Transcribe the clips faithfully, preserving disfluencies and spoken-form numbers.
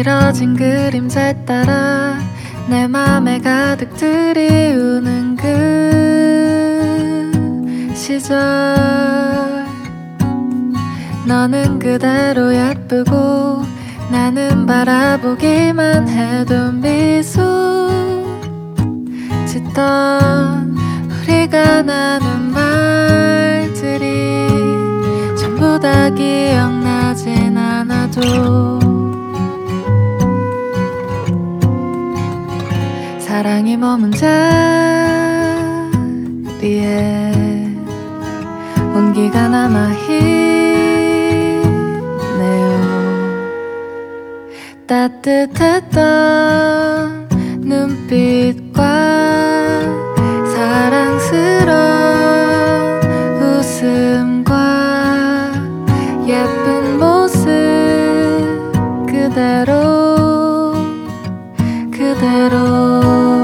길어진 그림자에 따라 내 맘에 가득 들이우는 그 시절, 너는 그대로 예쁘고 나는 바라보기만 해도 미소 짓던 우리가 나눈 말들이 전부 다 기억나진 않아도 사랑이 머문 자리에 온기가 남아있네요. 따뜻했던 눈빛과 사랑스러운 웃음과 예쁜 모습 그대로 그대로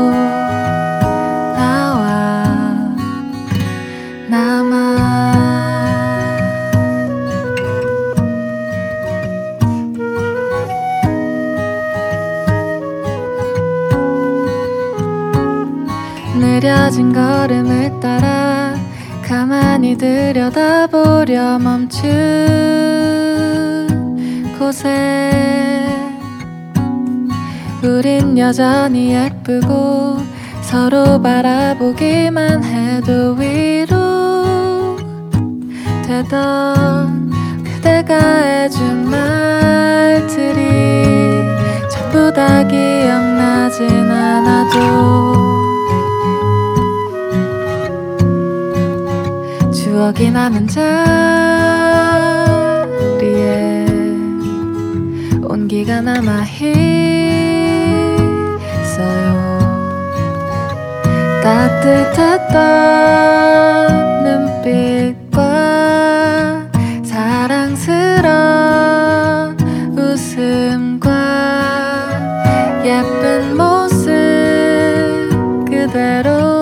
나와 남아. 느려진 걸음을 따라 가만히 들여다보려 멈춘 곳에 우린 여전히 예쁘고 서로 바라보기만 해도 위로 되던 그대가 해준 말들이 전부 다 기억나진 않아도 추억이 남은 자리에 온기가 남아있어요. 따뜻했던 눈빛과 사랑스러운 웃음과 예쁜 모습 그대로